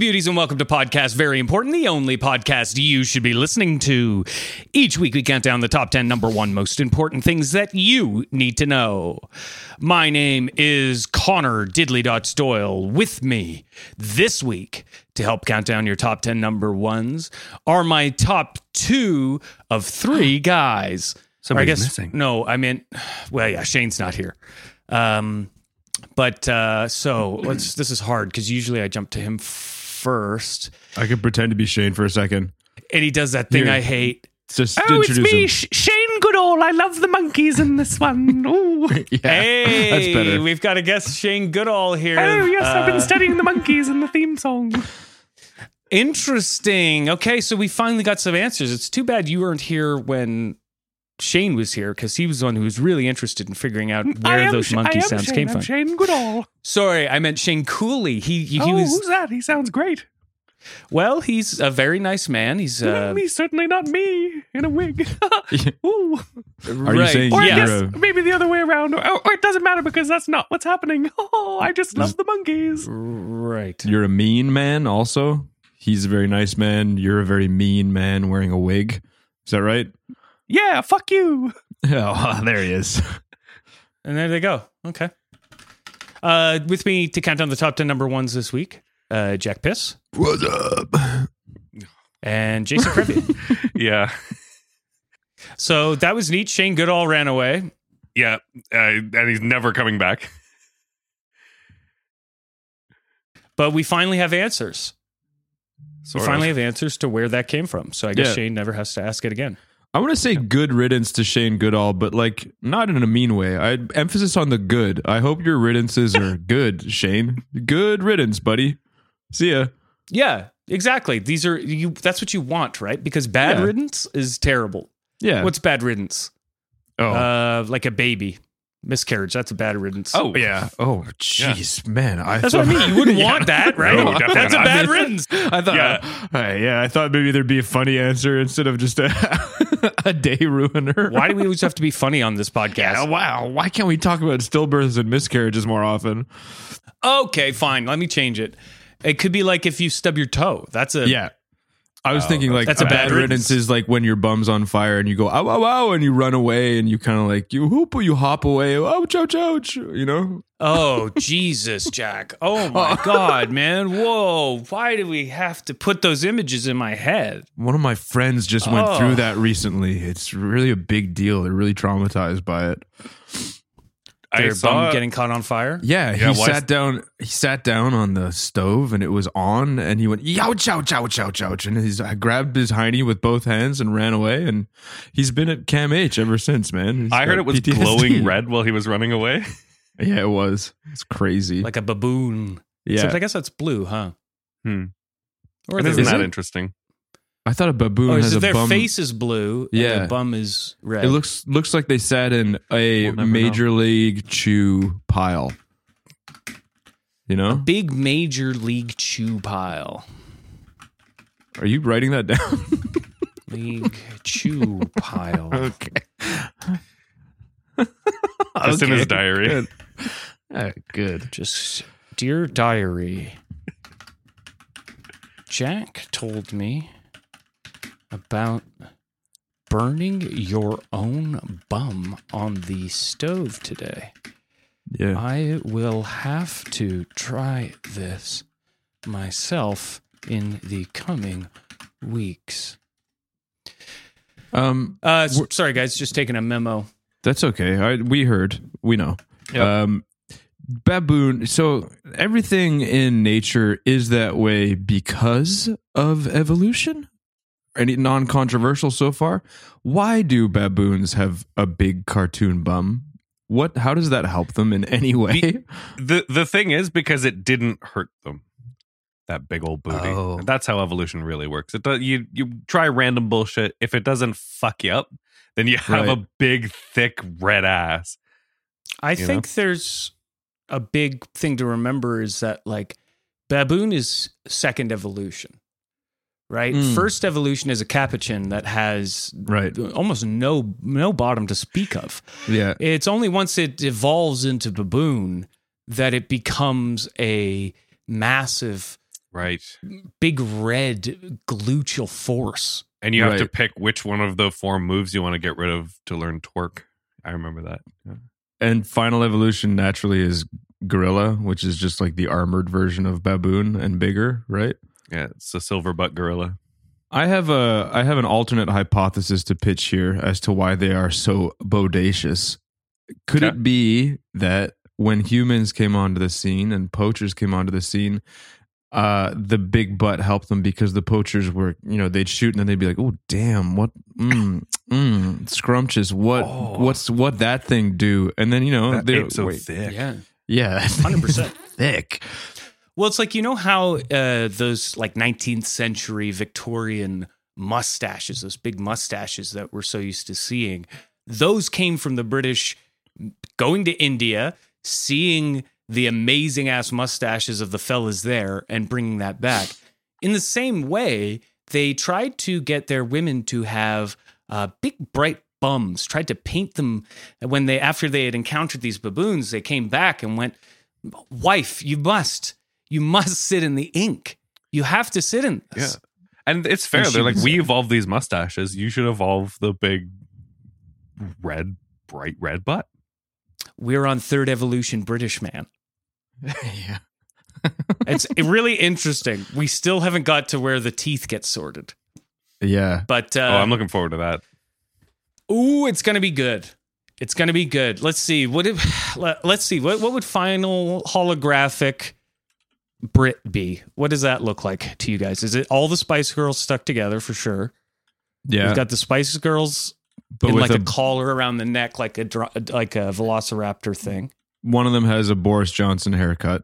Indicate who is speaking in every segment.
Speaker 1: beauties, and welcome to Podcast Very Important, the only podcast you should be listening to. Each week we count down the top 10 number one most important things that you need to know. My name is Connor Diddley.Doyle. With me this week to help count down your top 10 number ones are my top two of three guys.
Speaker 2: Somebody's missing.
Speaker 1: No, I meant, well, yeah, Shane's not here. So this is hard because usually I jump to him first.
Speaker 3: I could pretend to be Shane for a second.
Speaker 1: And he does that thing I hate.
Speaker 3: Just
Speaker 2: It's
Speaker 3: introduce
Speaker 2: me,
Speaker 3: him.
Speaker 2: Shane Goodall. I love the monkeys in this one. Ooh.
Speaker 3: Yeah,
Speaker 1: Hey,
Speaker 3: that's better.
Speaker 1: we've got a guest, Shane Goodall here.
Speaker 2: Oh, yes, I've been studying the monkeys in the theme song.
Speaker 1: Interesting. Okay, so we finally got some answers. It's too bad you weren't here when Shane was here because he was the one who was really interested in figuring out where those monkey sounds came from.
Speaker 2: I'm Shane Goodall.
Speaker 1: Sorry, I meant Shane Cooley. He
Speaker 2: Oh,
Speaker 1: was,
Speaker 2: who's that? He sounds great.
Speaker 1: well, he's a very nice man. He's
Speaker 2: Me, certainly not me in a wig. Ooh.
Speaker 3: Are you
Speaker 1: right.
Speaker 3: saying
Speaker 2: Or I
Speaker 3: you're
Speaker 2: guess
Speaker 3: a...
Speaker 2: maybe the other way around. Or it doesn't matter because that's not what's happening. Oh, I just love the monkeys.
Speaker 1: right.
Speaker 3: You're a mean man also? He's a very nice man. You're a very mean man wearing a wig. Is that right?
Speaker 2: Yeah, fuck you.
Speaker 3: Oh, there he is.
Speaker 1: And there they go. Okay. With me to count down the top 10 number ones this week, Jack Piss
Speaker 3: What's up?
Speaker 1: and Jason Crevier.
Speaker 2: Yeah.
Speaker 1: So that was neat. Shane Goodall ran away.
Speaker 2: Yeah. And he's never coming back.
Speaker 1: But we finally have answers. We finally have answers to where that came from. So I guess
Speaker 3: Yeah.
Speaker 1: Shane never has to ask it again.
Speaker 3: I want to say good riddance to Shane Goodall, but like not in a mean way. I emphasis on the good. I hope your riddances are good, Shane. Good riddance, buddy. See ya.
Speaker 1: Yeah, exactly. These are you. That's what you want, right? Because bad
Speaker 3: Yeah.
Speaker 1: riddance is terrible.
Speaker 3: Yeah.
Speaker 1: What's bad riddance? Like a baby miscarriage. That's a bad riddance.
Speaker 2: Oh,
Speaker 3: yeah. Oh, jeez, man.
Speaker 1: That's what I mean. You wouldn't want that, right?
Speaker 2: No, definitely
Speaker 1: That's a
Speaker 2: not.
Speaker 1: bad riddance.
Speaker 3: I thought, I thought maybe there'd be a funny answer instead of just a day ruiner.
Speaker 1: Why do we always have to be funny on this podcast?
Speaker 3: Yeah, wow. Why can't we talk about stillbirths and miscarriages more often?
Speaker 1: Okay, fine. Let me change it. It could be like if you stub your toe. That's a
Speaker 3: Yeah. I was thinking like
Speaker 1: that's a bad riddance.
Speaker 3: riddance is like when your bum's on fire and you go, ow, ow, ow, and you run away and you kind of like, you hop away. Ouch, ouch, ouch. You know?
Speaker 1: Oh, Jesus, Jack. Oh, my God, man. Whoa. Why do we have to put those images in my head?
Speaker 3: One of my friends just went
Speaker 1: Oh.
Speaker 3: through that recently. It's really a big deal. They're really traumatized by it.
Speaker 1: Their bum getting caught on fire?
Speaker 3: Yeah,
Speaker 2: Yeah,
Speaker 3: he sat down. He sat down on the stove, and it was on. And he went, "Ouch, ouch, ouch, ouch, ouch!" And I grabbed his hiney with both hands and ran away. And he's been at Cam H ever since, man. He's
Speaker 2: I heard
Speaker 3: got
Speaker 2: it was
Speaker 3: PTSD.
Speaker 2: glowing red while he was running away.
Speaker 3: Yeah, it was. It's crazy.
Speaker 1: Like a baboon.
Speaker 3: yeah,
Speaker 1: Except I guess that's blue, huh?
Speaker 2: Hmm.
Speaker 1: Or
Speaker 2: And
Speaker 1: their-
Speaker 2: isn't
Speaker 3: is
Speaker 2: that
Speaker 3: it?
Speaker 2: interesting?
Speaker 3: I thought a baboon
Speaker 1: or is
Speaker 3: has
Speaker 1: it
Speaker 3: a
Speaker 1: their
Speaker 3: bum.
Speaker 1: face is blue and
Speaker 3: Yeah.
Speaker 1: their bum is red?
Speaker 3: It looks like they sat in a
Speaker 2: We'll never
Speaker 3: major league chew pile. You know?
Speaker 1: big major league chew pile.
Speaker 3: Are you writing that down?
Speaker 1: League chew pile.
Speaker 3: Okay.
Speaker 2: Just in his diary.
Speaker 3: Good.
Speaker 1: Just, dear diary, Jack told me about burning your own bum on the stove today.
Speaker 3: Yeah.
Speaker 1: I will have to try this myself in the coming weeks. Sorry, guys, just taking a memo.
Speaker 3: That's okay. We heard. We know.
Speaker 1: Yep.
Speaker 3: Baboon. So everything in nature is that way because of evolution? Any non-controversial so far? Why do baboons have a big cartoon bum? How does that help them in any way?
Speaker 2: The thing is, because it didn't hurt them. That big old booty.
Speaker 3: Oh.
Speaker 2: That's how evolution really works. It does, you try random bullshit. If it doesn't fuck you up, then you have
Speaker 3: Right.
Speaker 2: a big, thick red ass.
Speaker 1: I think there's a big thing to remember is that, like, baboon is second evolution, right? First evolution is a capuchin that has
Speaker 3: Right.
Speaker 1: almost no bottom to speak of.
Speaker 3: Yeah.
Speaker 1: It's only once it evolves into baboon that it becomes a massive
Speaker 2: Right.
Speaker 1: big red gluteal force.
Speaker 2: And you have to
Speaker 3: Right.
Speaker 2: pick which one of the 4 moves you want to get rid of to learn Torque. I remember that.
Speaker 3: And final evolution naturally is gorilla, which is just like the armored version of baboon and bigger, right?
Speaker 2: Yeah, it's a silver butt gorilla.
Speaker 3: I have an alternate hypothesis to pitch here as to why they are so bodacious. Could
Speaker 2: Okay.
Speaker 3: it be that when humans came onto the scene and poachers came onto the scene, the big butt helped them because the poachers were, they'd shoot and then they'd be like, "Oh, damn, what, scrumptious, what that thing do?" And then
Speaker 2: It's so thick.
Speaker 1: Yeah, 100%.
Speaker 3: thick.
Speaker 1: Well, it's like, how those like 19th century Victorian mustaches, those big mustaches that we're so used to seeing, those came from the British going to India, seeing the amazing ass mustaches of the fellas there and bringing that back. In the same way, they tried to get their women to have big bright bums, tried to paint them after they had encountered these baboons, they came back and went, "Wife, you must sit in the ink. You have to sit in this."
Speaker 2: Yeah. And it's fair.
Speaker 1: And she
Speaker 2: They're like,
Speaker 1: was-
Speaker 2: we evolved these mustaches. You should evolve the big bright red butt.
Speaker 1: We're on third evolution British man.
Speaker 3: Yeah.
Speaker 1: It's really interesting. We still haven't got to where the teeth get sorted.
Speaker 3: Yeah.
Speaker 1: But
Speaker 2: I'm looking forward to that.
Speaker 1: it's going to be good. It's going to be good. Let's see. What would final holographic Brit be? What does that look like to you guys? Is it all the Spice Girls stuck together for sure?
Speaker 3: Yeah.
Speaker 1: We've got the Spice Girls
Speaker 3: But
Speaker 1: in
Speaker 3: with
Speaker 1: like a collar around the neck, like a velociraptor thing.
Speaker 3: one of them has a Boris Johnson haircut.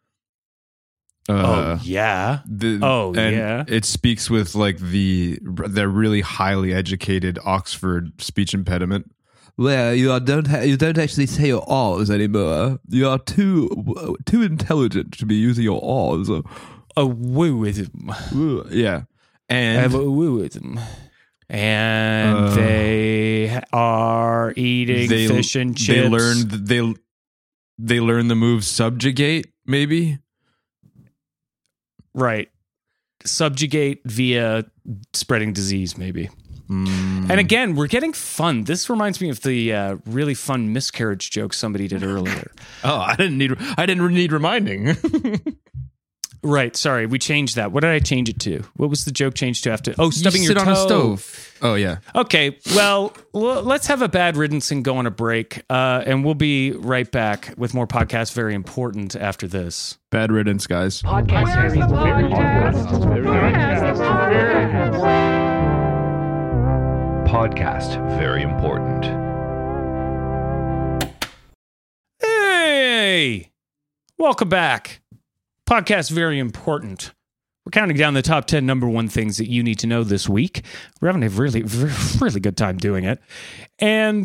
Speaker 1: Yeah.
Speaker 3: And it speaks with like the really highly educated Oxford speech impediment. Well, you don't actually say your R's anymore. You are too intelligent to be using your R's.
Speaker 1: A wooism.
Speaker 3: Yeah,
Speaker 1: I have
Speaker 3: and
Speaker 1: a wooism. And they are eating fish and chips.
Speaker 3: They learn the move subjugate, maybe.
Speaker 1: Right. Subjugate via spreading disease, maybe. And again, we're getting fun. This reminds me of the really fun miscarriage joke somebody did earlier.
Speaker 3: Oh, I didn't need reminding.
Speaker 1: Right. Sorry, we changed that. What did I change it to? What was the joke changed to after? Oh, stubbing your toe.
Speaker 3: on a stove. Oh yeah.
Speaker 1: Okay, well, let's have a bad riddance and go on a break. And we'll be right back with more podcasts. Very important after this.
Speaker 3: Bad riddance, guys.
Speaker 4: Podcast, very important.
Speaker 1: Hey! Welcome back. Podcast very important. We're counting down the top 10 number one things that you need to know this week. We're having a really, really good time doing it. And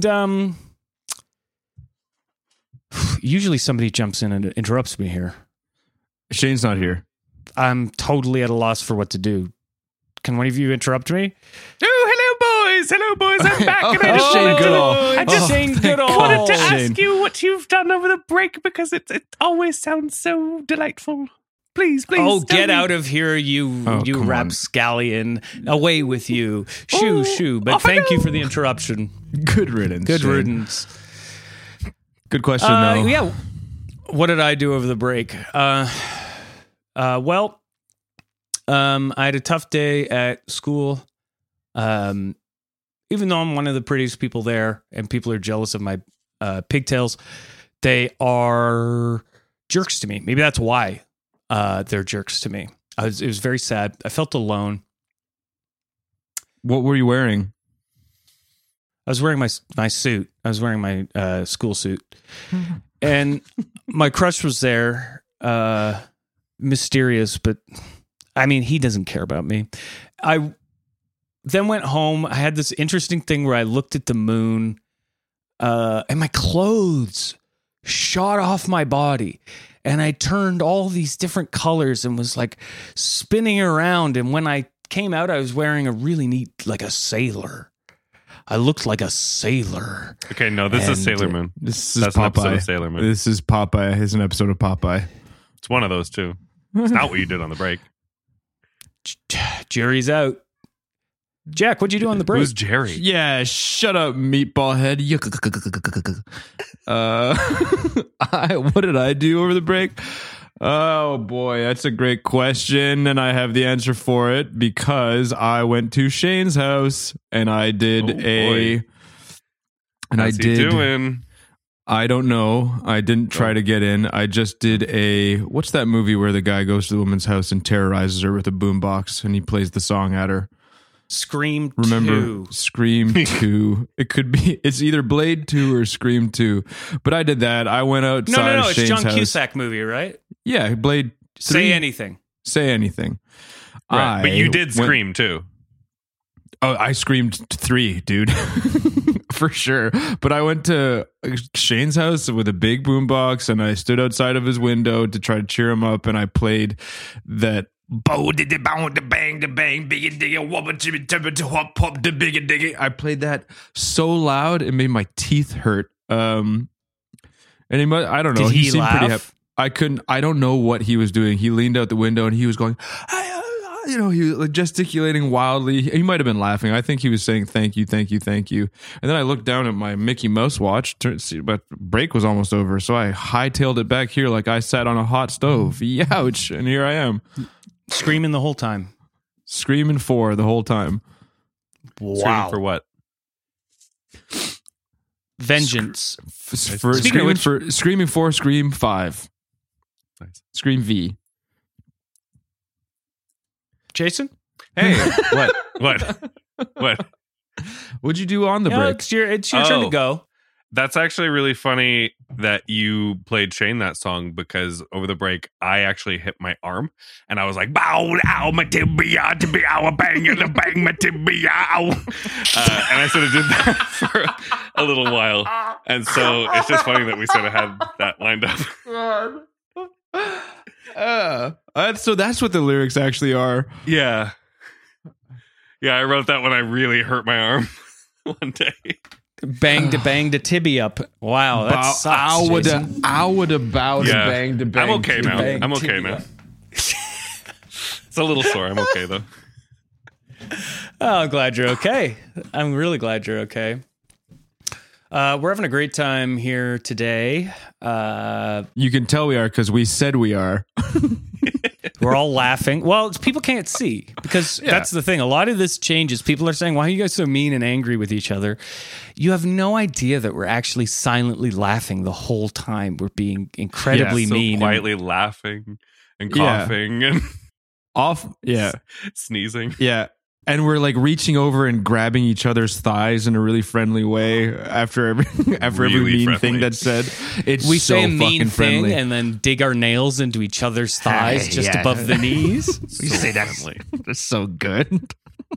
Speaker 1: usually somebody jumps in and interrupts me here.
Speaker 3: Shane's not here.
Speaker 1: I'm totally at a loss for what to do. Can one of you interrupt me?
Speaker 2: Oh, hello, boys. I'm back. And I just
Speaker 3: Shane
Speaker 2: wanted to-
Speaker 3: Goodall.
Speaker 2: I just
Speaker 1: Shane
Speaker 3: thank
Speaker 1: Goodall.
Speaker 2: wanted to
Speaker 3: Shane.
Speaker 2: ask you what you've done over the break because it always sounds so delightful. Please.
Speaker 1: Oh,
Speaker 2: tell
Speaker 1: get
Speaker 2: me.
Speaker 1: out of here, you
Speaker 3: come on.
Speaker 1: rapscallion. Away with you. Shoo. But
Speaker 2: off I
Speaker 1: thank you
Speaker 2: go.
Speaker 1: for the interruption.
Speaker 3: Good riddance.
Speaker 1: Good
Speaker 3: Shane.
Speaker 1: riddance.
Speaker 3: Good question, though.
Speaker 1: Yeah. What did I do over the break? Well, I had a tough day at school. Even though I'm one of the prettiest people there and people are jealous of my pigtails, they are jerks to me. Maybe that's why they're jerks to me. It was very sad. I felt alone.
Speaker 3: What were you wearing?
Speaker 1: I was wearing my suit. I was wearing my school suit. And my crush was there. Mysterious, but I mean, he doesn't care about me. I then went home. I had this interesting thing where I looked at the moon and my clothes shot off my body. And I turned all these different colors and was like spinning around. And when I came out, I was wearing a really neat, like a sailor. I looked like a sailor.
Speaker 2: Okay, no, this is
Speaker 1: And,
Speaker 2: Sailor Moon.
Speaker 3: This is
Speaker 2: That's an episode
Speaker 3: Popeye.
Speaker 2: of Sailor Moon.
Speaker 3: This is Popeye. It's an episode of Popeye.
Speaker 2: It's one of those two. It's not what you did on the break.
Speaker 1: Jury's out. Jack, what'd you do on the break?
Speaker 2: Who's Jerry?
Speaker 3: Yeah, shut up, meatball head. What did I do over the break? Oh boy, that's a great question, and I have the answer for it because I went to Shane's house and I did
Speaker 2: How's he doing?
Speaker 3: I don't know. I didn't try to get in. I just did what's that movie where the guy goes to the woman's house and terrorizes her with a boombox and he plays the song at her?
Speaker 1: Scream 2.
Speaker 3: Remember Scream 2. It's either Blade 2 or Scream 2. But I did that. I went outside
Speaker 1: No,
Speaker 3: of
Speaker 1: it's
Speaker 3: Shane's
Speaker 1: John
Speaker 3: house.
Speaker 1: Cusack movie, right?
Speaker 3: Yeah, Blade 3.
Speaker 1: Say anything.
Speaker 3: Say anything.
Speaker 2: Right. But you did scream too.
Speaker 3: Oh, I screamed 3, dude. For sure. But I went to Shane's house with a big boombox and I stood outside of his window to try to cheer him up, and I played that I played that so loud it made my teeth hurt. And I don't know.
Speaker 1: Did he
Speaker 3: seemed
Speaker 1: laugh?
Speaker 3: pretty happy. I don't know what he was doing. He leaned out the window and he was going, he was like gesticulating wildly. He might have been laughing. I think he was saying thank you, thank you, thank you. And then I looked down at my Mickey Mouse watch, but break was almost over. So I hightailed it back here like I sat on a hot stove. Youch. And here I am.
Speaker 1: Screaming the whole time.
Speaker 3: Screaming 4 the whole time.
Speaker 2: Screaming for what?
Speaker 1: Vengeance.
Speaker 3: Screaming 4, Scream 5.
Speaker 2: Nice.
Speaker 3: Scream V.
Speaker 1: Jason?
Speaker 2: Hey, what?
Speaker 3: What'd you do on the break?
Speaker 1: It's your turn to go.
Speaker 2: That's actually really funny that you played Shane that song, because over the break I actually hit my arm and I was like, bow, ow, my tibia, bang, and bang, my tibia, ow. And I sort of did that for a little while. And so it's just funny that we sort of had that lined up.
Speaker 3: So that's what the lyrics actually are.
Speaker 2: Yeah. Yeah, I wrote that when I really hurt my arm one day.
Speaker 1: Bang to tibia up. Wow, that sucks.
Speaker 3: I would have bowed
Speaker 2: Yeah.
Speaker 3: bang to bang.
Speaker 2: I'm okay
Speaker 3: to
Speaker 2: now.
Speaker 3: bang
Speaker 2: I'm okay
Speaker 3: tibia.
Speaker 2: now. It's a little sore. I'm okay though.
Speaker 1: Oh, I'm glad you're okay. I'm really glad you're okay. We're having a great time here today.
Speaker 3: You can tell we are because we said we are.
Speaker 1: We're all laughing. Well, people can't see because that's the thing. A lot of this changes. People are saying, why are you guys so mean and angry with each other? You have no idea that we're actually silently laughing the whole time. We're being incredibly
Speaker 2: so
Speaker 1: mean.
Speaker 2: quietly laughing and coughing and sneezing.
Speaker 3: Yeah. And we're like reaching over and grabbing each other's thighs in a really friendly way after every
Speaker 2: Really
Speaker 3: mean
Speaker 2: friendly.
Speaker 3: thing that's said. It's
Speaker 1: We
Speaker 3: so
Speaker 1: say a mean
Speaker 3: fucking
Speaker 1: thing
Speaker 3: friendly.
Speaker 1: and then dig our nails into each other's thighs just above the knees.
Speaker 3: We say that's so good.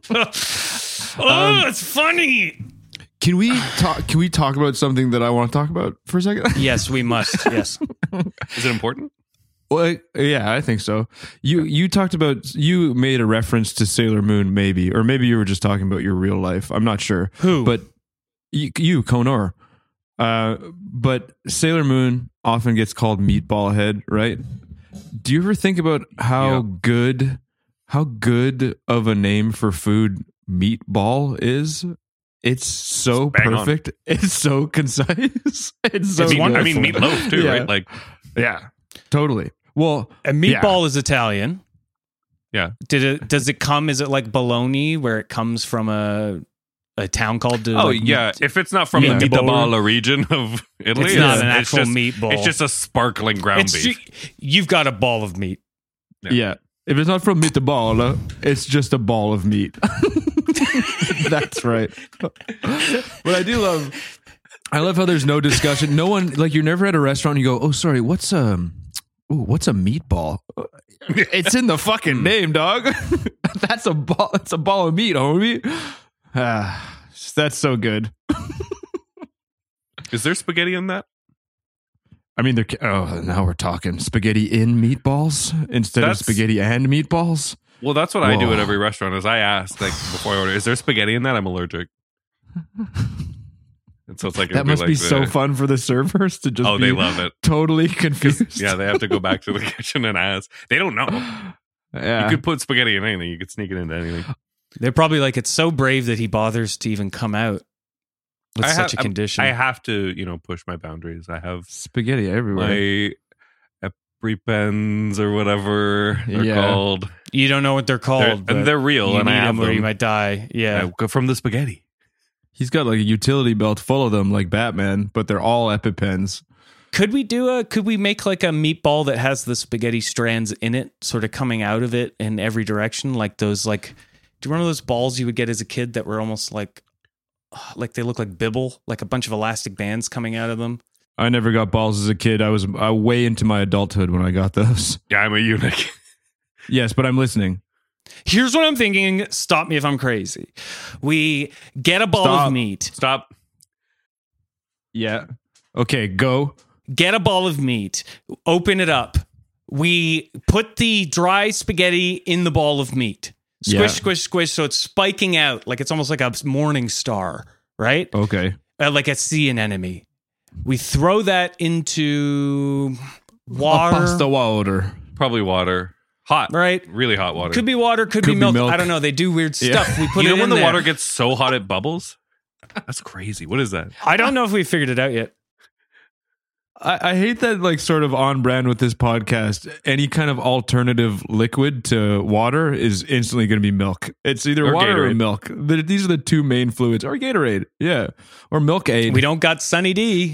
Speaker 1: Oh, it's funny.
Speaker 3: Can we talk about something that I want to talk about for a second?
Speaker 1: Yes, we must. Yes.
Speaker 2: Is it important?
Speaker 3: Well, yeah, I think so. You talked about, you made a reference to Sailor Moon, maybe, or maybe you were just talking about your real life. I'm not sure.
Speaker 1: Who?
Speaker 3: But you Conor. But Sailor Moon often gets called Meatball Head, right? Do you ever think about how good of a name for food meatball is? It's so
Speaker 2: Bang on.
Speaker 3: perfect. It's so concise. It's so good.
Speaker 2: I mean meatloaf too,
Speaker 3: Yeah.
Speaker 2: right? Like,
Speaker 3: Yeah, totally. Well,
Speaker 1: A meatball is Italian.
Speaker 2: yeah.
Speaker 1: Does it come? Is it like bologna, where it comes from a town called?
Speaker 2: Yeah. If it's not from the meatball region of Italy,
Speaker 1: It's not an actual
Speaker 2: just,
Speaker 1: meatball.
Speaker 2: It's just a sparkling ground beef.
Speaker 1: You've got a ball of meat.
Speaker 3: Yeah. If it's not from meatball, it's just a ball of meat. That's right. But I love how there's no discussion. No one, like, you're never at a restaurant and you go, oh, sorry, what's a meatball? It's in the fucking name, dog. That's a ball. It's a ball of meat, homie. That's so good.
Speaker 2: Is there spaghetti in that?
Speaker 3: I mean, now we're talking spaghetti in meatballs instead of spaghetti and meatballs.
Speaker 2: Well, that's what I do
Speaker 3: Whoa.
Speaker 2: at every restaurant. Is I ask, like, before I order, is there spaghetti in that? I'm allergic. And so it's like,
Speaker 3: That must be so fun for the servers to just
Speaker 2: they love it.
Speaker 3: totally confused.
Speaker 2: Yeah, they have to go back to the kitchen and ask. They don't know.
Speaker 3: Yeah.
Speaker 2: You could put spaghetti in anything. You could sneak it into anything.
Speaker 1: They're probably like, it's so brave that he bothers to even come out with such a condition.
Speaker 2: I have to, push my boundaries. I have
Speaker 3: Spaghetti everywhere.
Speaker 2: my EpiPens or whatever they're called.
Speaker 1: You don't know what they're called.
Speaker 2: And they're real,
Speaker 1: you
Speaker 2: and I
Speaker 1: need
Speaker 2: have
Speaker 1: them or you
Speaker 2: them.
Speaker 1: might die. Yeah.
Speaker 2: From the spaghetti.
Speaker 3: He's got like a utility belt full of them, like Batman, but they're all EpiPens.
Speaker 1: Could we make like a meatball that has the spaghetti strands in it, sort of coming out of it in every direction? Like those, do you remember those balls you would get as a kid that were almost like they look like Bibble, like a bunch of elastic bands coming out of them?
Speaker 3: I never got balls as a kid. I was way into my adulthood when I got those.
Speaker 2: Yeah, I'm a eunuch.
Speaker 3: Yes, but I'm listening.
Speaker 1: Here's what I'm thinking. Stop me if I'm crazy. We get a ball of meat.
Speaker 2: Stop.
Speaker 3: Yeah. Okay, go.
Speaker 1: Get a ball of meat. Open it up. We put the dry spaghetti in the ball of meat. Squish, squish, squish. So it's spiking out like it's almost like a morning star, right?
Speaker 3: Okay.
Speaker 1: Like a sea anemone. We throw that into water.
Speaker 3: Pasta water.
Speaker 2: Probably water. Hot.
Speaker 1: Right?
Speaker 2: Really hot water.
Speaker 1: Could be water, could be milk. I don't know. They do weird stuff. We put it in
Speaker 2: when the
Speaker 1: there.
Speaker 2: water gets so hot it bubbles? That's crazy. What is that?
Speaker 1: I don't know if we figured it out yet.
Speaker 3: I hate that, like, sort of on brand with this podcast. Any kind of alternative liquid to water is instantly going to be milk. It's either
Speaker 2: Or
Speaker 3: water or
Speaker 2: Gatorade.
Speaker 3: milk. These are the two main fluids. Or Gatorade, yeah, or Milkade.
Speaker 1: We don't got Sunny D.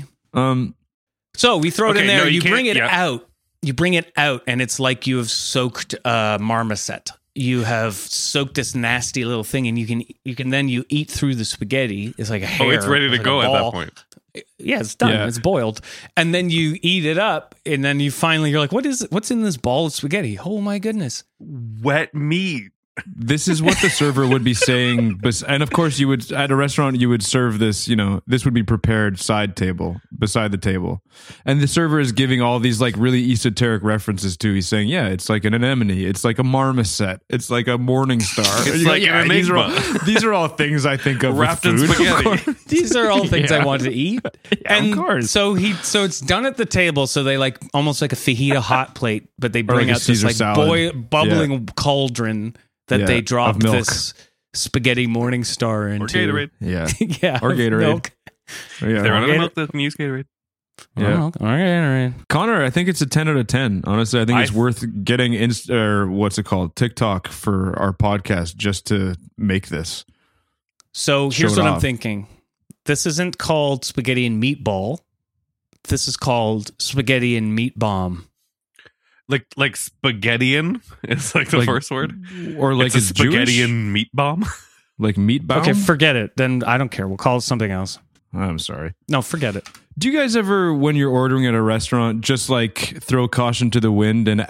Speaker 1: So we throw it in
Speaker 2: Okay,
Speaker 1: there.
Speaker 2: no, you
Speaker 1: you bring
Speaker 2: can't-
Speaker 1: it
Speaker 2: yeah.
Speaker 1: out. You bring it out, and it's like you have soaked marmoset. You have soaked this nasty little thing, and you can then eat through the spaghetti. It's like a hair.
Speaker 2: Oh, it's ready to
Speaker 1: like a
Speaker 2: go at
Speaker 1: ball.
Speaker 2: that point.
Speaker 1: Yeah, it's done.
Speaker 3: Yeah.
Speaker 1: It's boiled, and then you eat it up, and then you're like, what's in this ball of spaghetti? Oh my goodness!
Speaker 2: Wet meat.
Speaker 3: This is what the server would be saying, and of course, you would at a restaurant you would serve this. This would be prepared side table beside the table, and the server is giving all these like really esoteric references to. He's saying, "Yeah, it's like an anemone, it's like a marmoset, it's like a morning star,
Speaker 2: It's like an
Speaker 3: these are all,
Speaker 2: enigma."
Speaker 3: these are all things I think of
Speaker 2: Wrapped
Speaker 3: with
Speaker 2: in
Speaker 3: food.
Speaker 2: spaghetti.
Speaker 1: These are all things
Speaker 3: Yeah.
Speaker 1: I want to eat.
Speaker 3: of course.
Speaker 1: So it's done at the table. So they like almost like a fajita hot plate, but they bring
Speaker 3: like a
Speaker 1: out this
Speaker 3: Caesar
Speaker 1: like
Speaker 3: salad.
Speaker 1: bubbling cauldron that
Speaker 3: Yeah,
Speaker 1: they
Speaker 3: of
Speaker 1: drop
Speaker 3: milk.
Speaker 1: this spaghetti morning star into.
Speaker 2: Or Gatorade.
Speaker 3: Yeah,
Speaker 1: Yeah,
Speaker 3: Or
Speaker 1: of
Speaker 3: Gatorade.
Speaker 1: milk.
Speaker 3: yeah.
Speaker 2: They're running
Speaker 1: Gatorade.
Speaker 2: milk that can use Gatorade.
Speaker 3: Yeah.
Speaker 1: Oh, all right.
Speaker 3: Connor, I think it's a 10 out of 10. Honestly, I think it's
Speaker 2: I-
Speaker 3: worth getting TikTok for our podcast just to make this.
Speaker 1: So
Speaker 3: Show
Speaker 1: here's
Speaker 3: it
Speaker 1: what I'm
Speaker 3: off.
Speaker 1: thinking. This isn't called spaghetti and meatball. This is called spaghetti and meat bomb.
Speaker 2: Like spaghettian is like the
Speaker 3: Like-
Speaker 2: first word.
Speaker 3: Or like
Speaker 2: It's a
Speaker 3: it's Jewish?
Speaker 2: spaghettian meat bomb.
Speaker 3: Like meat bomb?
Speaker 1: Okay, forget it. Then I don't care. We'll call it something else.
Speaker 3: I'm sorry.
Speaker 1: No, forget it.
Speaker 3: Do you guys ever, when you're ordering at a restaurant, just like throw caution to the wind and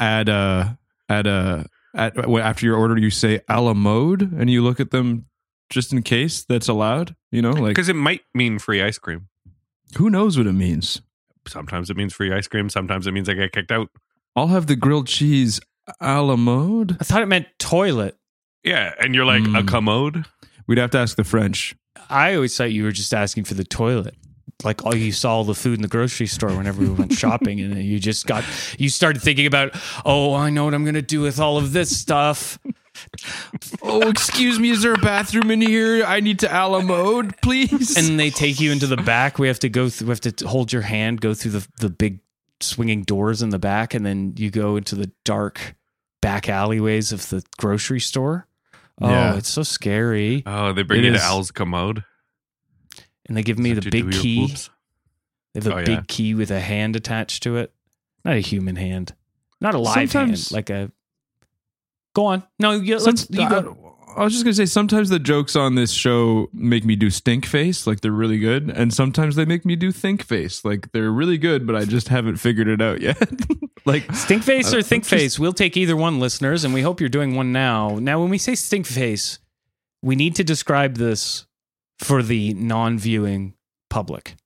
Speaker 3: after your order, you say a la mode and you look at them just in case that's allowed? Like
Speaker 2: Because it might mean free ice cream.
Speaker 3: who knows what it means?
Speaker 2: Sometimes it means free ice cream. Sometimes it means I get kicked out.
Speaker 3: I'll have the grilled cheese a la mode.
Speaker 1: I thought it meant toilet.
Speaker 2: Yeah. And you're like, a commode?
Speaker 3: We'd have to ask the French.
Speaker 1: I always thought you were just asking for the toilet. Like you saw all the food in the grocery store whenever we went shopping, and then you started thinking about, oh, I know what I'm going to do with all of this stuff.
Speaker 3: Oh, excuse me, is there a bathroom in here? I need to a la mode, please.
Speaker 1: And they take you into the back. We have to hold your hand, go through the big swinging doors in the back, and then you go into the dark back alleyways of the grocery store. Oh,
Speaker 3: Yeah.
Speaker 1: it's so scary.
Speaker 2: Oh, they bring
Speaker 3: It
Speaker 2: you to
Speaker 3: is.
Speaker 2: Al's commode.
Speaker 1: And they give me the
Speaker 2: To
Speaker 1: big
Speaker 2: do your
Speaker 1: key.
Speaker 2: boobs.
Speaker 1: They have a
Speaker 2: Oh, yeah.
Speaker 1: big key with a hand attached to it. Not a human hand. Not a live
Speaker 3: Sometimes-
Speaker 1: hand. Like a. Go on. No, you go.
Speaker 3: I was just gonna say sometimes the jokes on this show make me do stink face, like they're really good, and sometimes they make me do think face, like they're really good, but I just haven't figured it out yet. Like
Speaker 1: Stink face or think
Speaker 3: just-
Speaker 1: face? We'll take either one, listeners, and we hope you're doing one now. Now, when we say stink face, we need to describe this for the non-viewing public.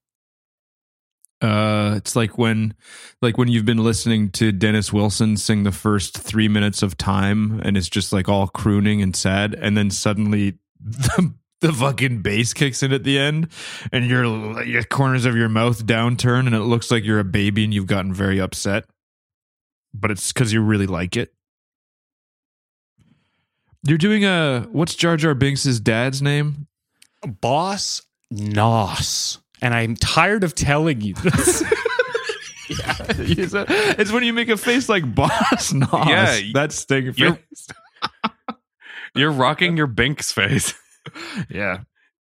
Speaker 3: it's like when you've been listening to Dennis Wilson sing the first 3 minutes of Time, and it's just like all crooning and sad, and then suddenly the fucking bass kicks in at the end, and your corners of your mouth downturn, and it looks like you're a baby and you've gotten very upset, but it's because you really like it. You're doing what's Jar Jar Binks' dad's name?
Speaker 1: Boss Noss. And I'm tired of telling you this.
Speaker 3: It's when you make a face like Boss Noss.
Speaker 2: Yeah,
Speaker 3: that sting
Speaker 2: you're-
Speaker 3: face.
Speaker 2: You're rocking your Binks face.
Speaker 3: Yeah.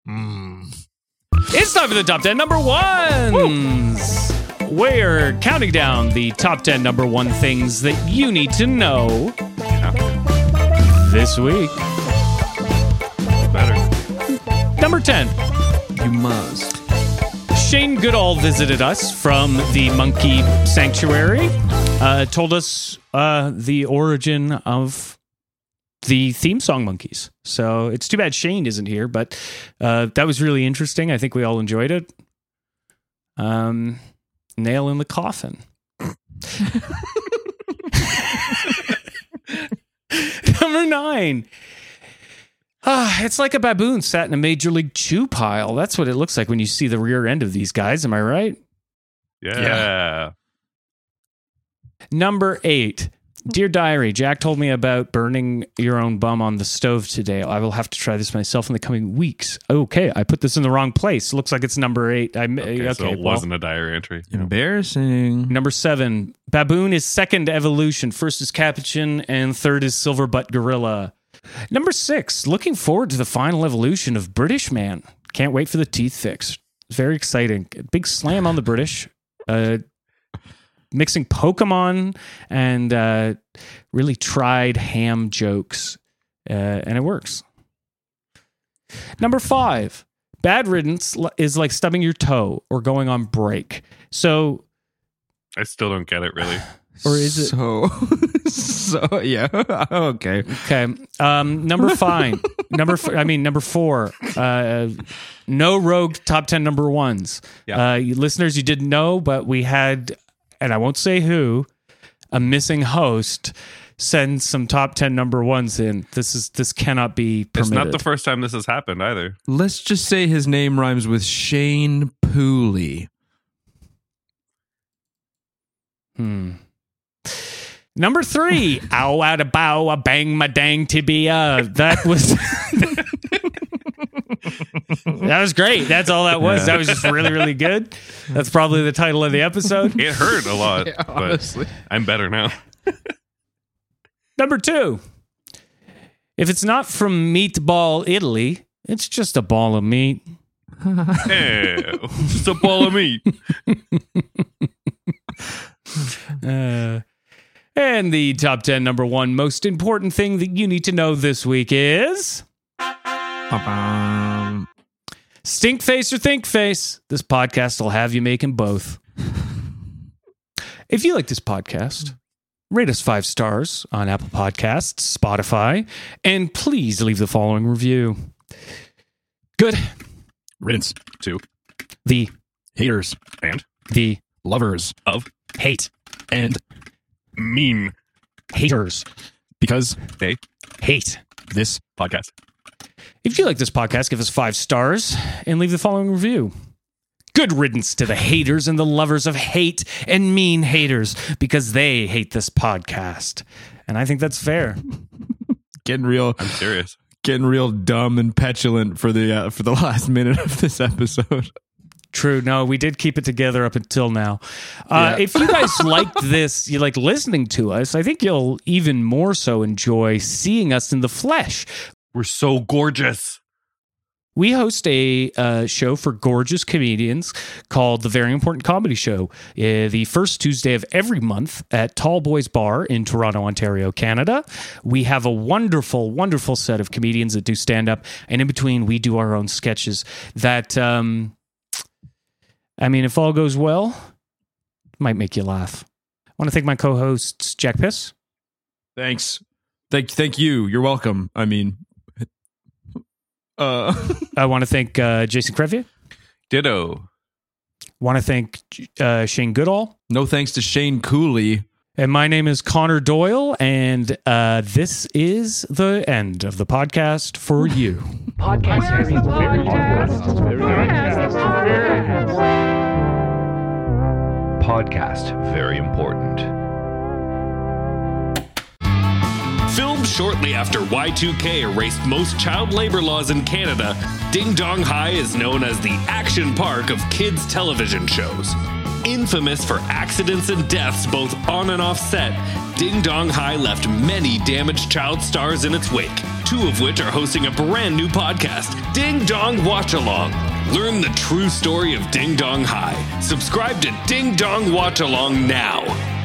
Speaker 1: It's time for the top 10 number ones. We're counting down the top 10 number one things that you need to know this week.
Speaker 2: Better.
Speaker 1: Number 10.
Speaker 3: You must.
Speaker 1: Shane Goodall visited us from the Monkey Sanctuary, told us the origin of the theme song Monkeys. So it's too bad Shane isn't here, but that was really interesting. I think we all enjoyed it. Nail in the coffin. Number 9. It's like a baboon sat in a Major League Chew pile. That's what it looks like when you see the rear end of these guys. Am I right?
Speaker 2: Yeah.
Speaker 1: Number 8. Dear Diary, Jack told me about burning your own bum on the stove today. I will have to try this myself in the coming weeks. Okay, I put this in the wrong place. Looks like it's number 8.
Speaker 2: Okay, so it wasn't a diary entry.
Speaker 3: Embarrassing.
Speaker 1: Number 7. Baboon is second evolution. First is capuchin, and third is silver butt gorilla. Number 6. Looking forward to the final evolution of British man. Can't wait for the teeth fix. Very exciting. Big slam on the British. Mixing Pokemon and really tried ham jokes. And it works. Number 5. Bad riddance is like stubbing your toe or going on break. So...
Speaker 2: I still don't get it, really.
Speaker 1: Or is it...
Speaker 3: So yeah. Okay.
Speaker 1: Okay. Number 5. Number 4. No rogue top 10 number ones.
Speaker 2: Yeah.
Speaker 1: Listeners, you didn't know, but we had... and I won't say who, a missing host send some top 10 number ones in. This cannot be permitted.
Speaker 2: It's not the first time this has happened either.
Speaker 3: Let's just say his name rhymes with Shane Pooley.
Speaker 1: Number 3, ow, out a bow, a bang, my dang tibia. That was... That was great. That's all that was. That was just really, really good. That's probably the title of the episode.
Speaker 2: It hurt a lot,
Speaker 3: Yeah, honestly.
Speaker 2: but I'm better now.
Speaker 1: Number 2, if it's not from Meatball, Italy, it's just a ball of meat.
Speaker 2: Hey, just a ball of meat.
Speaker 1: And the top 10 number one most important thing that you need to know this week is... Stink face or think face. This podcast will have you making both. If you like this podcast, rate us 5 stars on Apple Podcasts, Spotify, and please leave the following review. Good.
Speaker 3: Rinse.
Speaker 2: To
Speaker 3: The haters
Speaker 2: and
Speaker 1: The
Speaker 3: lovers
Speaker 2: of
Speaker 1: hate.
Speaker 3: and
Speaker 2: mean
Speaker 1: Haters.
Speaker 3: because
Speaker 2: they
Speaker 1: Hate.
Speaker 3: this
Speaker 2: podcast.
Speaker 1: If you like this podcast, give us 5 stars and leave the following review. Good riddance to the haters and the lovers of hate and mean haters because they hate this podcast. And I think that's fair.
Speaker 3: getting real
Speaker 2: I'm serious.
Speaker 3: getting real dumb and petulant for the last minute of this episode.
Speaker 1: True. No, we did keep it together up until now.
Speaker 3: Yeah.
Speaker 1: If you guys liked this, you like listening to us, I think you'll even more so enjoy seeing us in the flesh.
Speaker 2: We're so gorgeous.
Speaker 1: We host a show for gorgeous comedians called The Very Important Comedy Show, the first Tuesday of every month at Tall Boys Bar in Toronto, Ontario, Canada. We have a wonderful, wonderful set of comedians that do stand-up, and in between, we do our own sketches that, if all goes well, might make you laugh. I want to thank my co-hosts, Jack Piss.
Speaker 3: Thanks. Thank you. You're welcome.
Speaker 1: I want to thank Jason Crevier.
Speaker 2: Ditto.
Speaker 1: Want to thank Shane Goodall.
Speaker 3: No thanks to Shane Cooley.
Speaker 1: And my name is Connor Doyle, and this is the end of the podcast for you.
Speaker 4: Podcast very important.
Speaker 5: Filmed
Speaker 2: shortly after Y2K erased most child labor laws in Canada, Ding Dong High is known as the action park of kids' television shows. Infamous for accidents and deaths both on and off set, Ding Dong High left many damaged child stars in its wake, 2 of which are hosting a brand new podcast, Ding Dong Watch Along. Learn the true story of Ding Dong High. Subscribe to Ding Dong Watch Along now.